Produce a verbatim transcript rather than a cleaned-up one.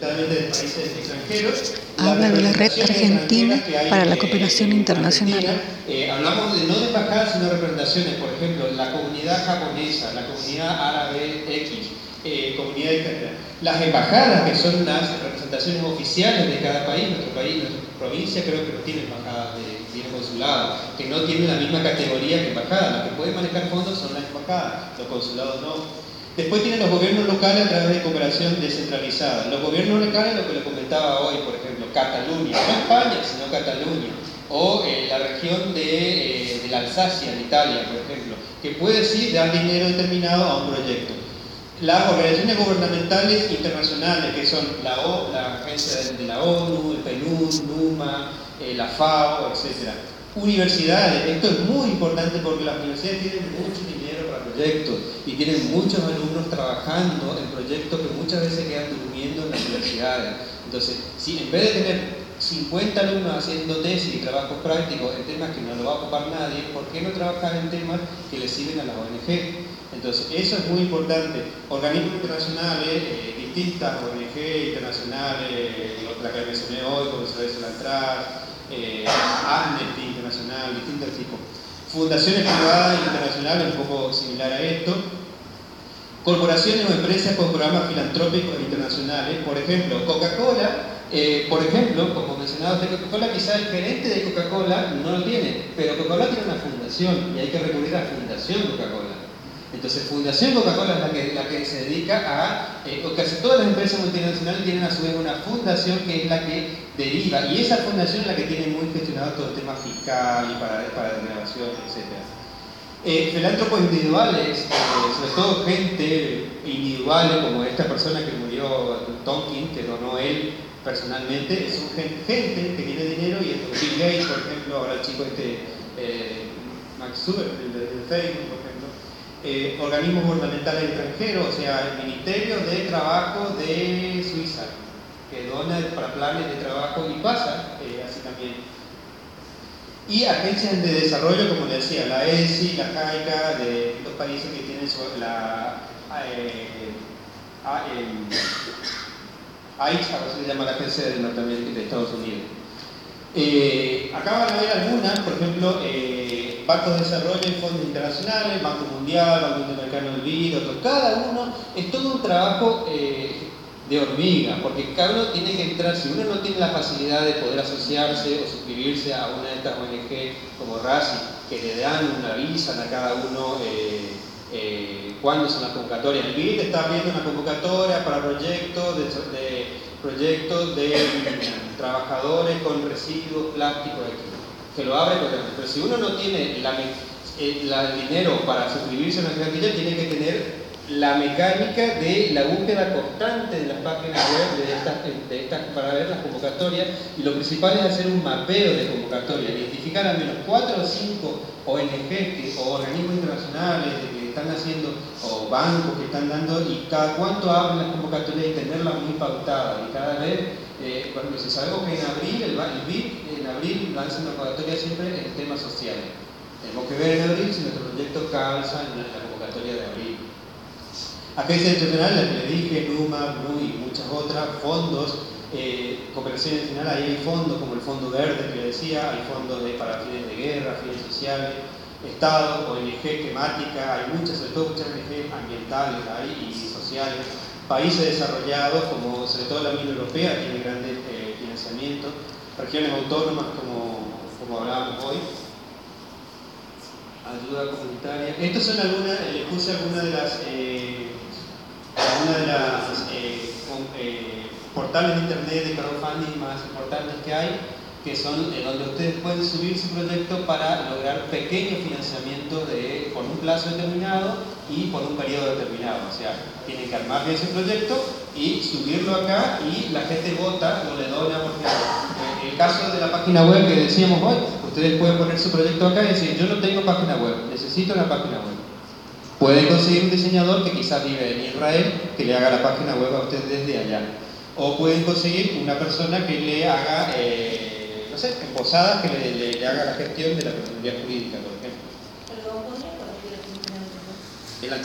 fundamentalmente de países extranjeros. Habla de la Red Argentina para la Cooperación Internacional. Eh, hablamos de no de embajadas, sino representaciones. Por ejemplo, la comunidad japonesa, la comunidad árabe X, eh, comunidad etcétera. Las embajadas, que son las representaciones oficiales de cada país, nuestro país, nuestra provincia, creo que no tiene embajadas, de, tiene consulados, que no tienen la misma categoría que embajadas. Los que pueden manejar fondos son las embajadas, los consulados no. Después tienen los gobiernos locales a través de cooperación descentralizada. Los gobiernos locales, lo que les comentaba hoy, por ejemplo, Cataluña, no España, sino Cataluña, o eh, la región de, eh, de la Alsacia, en Italia, por ejemplo, que puede sí dar dinero determinado a un proyecto. Las organizaciones gubernamentales internacionales, que son la, o, la agencia de la ONU, el PNUD, NUMA, eh, la FAO, etcétera. Universidades, esto es muy importante porque las universidades tienen mucho dinero para proyectos y tienen muchos alumnos trabajando en proyectos que muchas veces quedan durmiendo en las universidades. Entonces, si en vez de tener cincuenta alumnos haciendo tesis y trabajos prácticos en temas que no lo va a ocupar nadie, ¿por qué no trabajar en temas que le sirven a las O N G? Entonces, eso es muy importante. Organismos internacionales, eh, distintas O N G internacionales, eh, la que mencioné hoy, como se ve la entrada, eh, Amnesty Internacional, distintos tipos. Fundaciones privadas internacionales, un poco similar a esto. Corporaciones o empresas con programas filantrópicos internacionales. Por ejemplo, Coca-Cola, eh, por ejemplo, como mencionaba usted, Coca-Cola, quizá el gerente de Coca-Cola no lo tiene, pero Coca-Cola tiene una fundación y hay que recurrir a la Fundación Coca-Cola. Entonces, Fundación Coca-Cola es la que, la que se dedica a, eh, casi todas las empresas multinacionales tienen a su vez una fundación que es la que deriva, y esa fundación es la que tiene muy gestionado todo el tema fiscal y para, para degradación, etcétera. Eh, filántropos individuales, eh, sobre todo gente individual como esta persona que murió, Tonkin, que donó él personalmente, es un gente, gente que tiene dinero, y es Bill Gates, por ejemplo, ahora el chico este, eh, Max Zuckerberg, de, de Facebook, por ejemplo. Eh, organismos gubernamentales extranjeros, o sea, el Ministerio de Trabajo de Suiza, que dona para planes de trabajo y pasa, eh, así también. Y agencias de desarrollo, como les decía, la E S I, la JICA, de los países que tienen su, la eh, AICHA, se llama la agencia de Norteamérica de Estados Unidos. Eh, acá van a ver algunas, por ejemplo, eh, bancos de desarrollo y fondos internacionales, Banco Mundial, Banco Interamericano del Vidrio, cada uno es todo un trabajo eh, de hormiga, porque cada uno tiene que entrar. Si uno no tiene la facilidad de poder asociarse o suscribirse a una de estas O N G como RACI, que le dan una avisan a cada uno eh, eh, cuándo son las convocatorias. El B I D está abriendo una convocatoria para proyectos de, de, proyectos de trabajadores con residuos plásticos, que lo abre, pero si uno no tiene la, eh, la, el dinero para suscribirse a una cartilla, tiene que tener la mecánica de la búsqueda constante de las páginas web de estas, de estas, para ver las convocatorias, y lo principal es hacer un mapeo de convocatorias, identificar al menos cuatro o cinco O N G que, o organismos internacionales que están haciendo, o bancos que están dando, y cada cuánto abren las convocatorias y tenerlas muy pautadas, y cada vez, eh, bueno, si sabemos que en abril, el, el B I D en abril lanza una convocatoria siempre en temas sociales. Tenemos que ver en abril si nuestro proyecto calza en la convocatoria de abril. Agencias internacionales, las que le dije, NUMA, B N U y muchas otras, fondos, eh, cooperación internacional, ahí hay fondos como el Fondo Verde que le decía, hay fondos de, para fines de guerra, fines sociales, Estado, O N G temática, hay muchas, sobre todo muchas O N G ambientales ahí y sociales, países desarrollados como sobre todo la Unión Europea tiene grandes eh, financiamientos, regiones autónomas como, como hablábamos hoy, ayuda comunitaria. Estos son algunas, les puse algunas de las eh, algunas de las eh, con, eh, portales de internet de crowdfunding más importantes que hay, que son eh, donde ustedes pueden subir su proyecto para lograr pequeños financiamientos de, por un plazo determinado y por un periodo determinado. O sea, tienen que armar bien su proyecto y subirlo acá, y la gente vota o le dona. Por ejemplo, el caso de la página web que decíamos hoy, ustedes pueden poner su proyecto acá y decir: yo no tengo página web, necesito una página web. Pueden conseguir un diseñador que quizás vive en Israel que le haga la página web a ustedes desde allá. O pueden conseguir una persona que le haga, eh, no sé, en Posadas, que le, le, le haga la gestión de la personalidad jurídica, por ejemplo.